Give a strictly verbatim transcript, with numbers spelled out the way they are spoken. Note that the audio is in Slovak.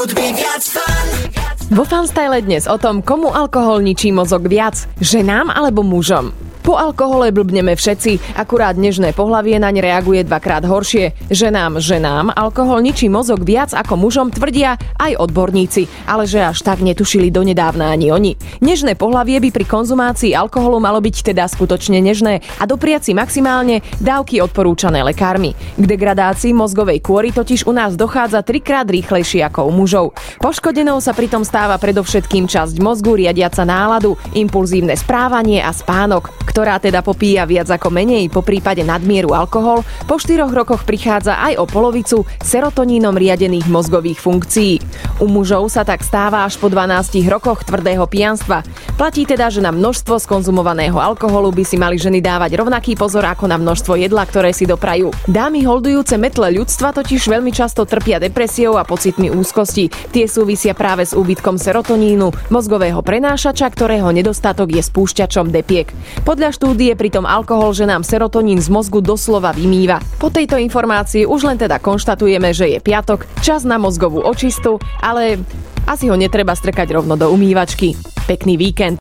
Hudby viac fan. Vo Fanstyle dnes o tom, komu alkohol ničí mozog viac, ženám alebo mužom. Po alkohole blbneme všetci, akurát nežné pohlavie naň reaguje dvakrát horšie. Ženám, ženám, alkohol ničí mozog viac ako mužom, tvrdia aj odborníci, ale že až tak netušili donedávna ani oni. Nežné pohlavie by pri konzumácii alkoholu malo byť teda skutočne nežné a dopriať si maximálne dávky odporúčané lekármi. K degradácii mozgovej kôry totiž u nás dochádza trikrát rýchlejšie ako u mužov. Poškodenou sa pritom stáva predovšetkým časť mozgu riadiaca náladu, impulzívne správanie a spánok, ktorá teda popíja viac ako menej, po prípade nadmieru alkohol, po štyroch rokoch prichádza aj o polovicu serotonínom riadených mozgových funkcií. U mužov sa tak stáva až po dvanástich rokoch tvrdého pijanstva. Platí teda, že na množstvo skonzumovaného alkoholu by si mali ženy dávať rovnaký pozor ako na množstvo jedla, ktoré si doprajú. Dámy holdujúce metle ľudstva totiž veľmi často trpia depresiou a pocitmi úzkosti. Tie súvisia práve s úbytkom serotonínu, mozgového prenášača, ktorého nedostatok je spúšťačom depiek. Podľa štúdie pritom alkohol ženám serotonín z mozgu doslova vymýva. Po tejto informácii už len teda konštatujeme, že je piatok, čas na mozgovú očistu, ale asi ho netreba strkať rovno do umývačky. Pekný víkend.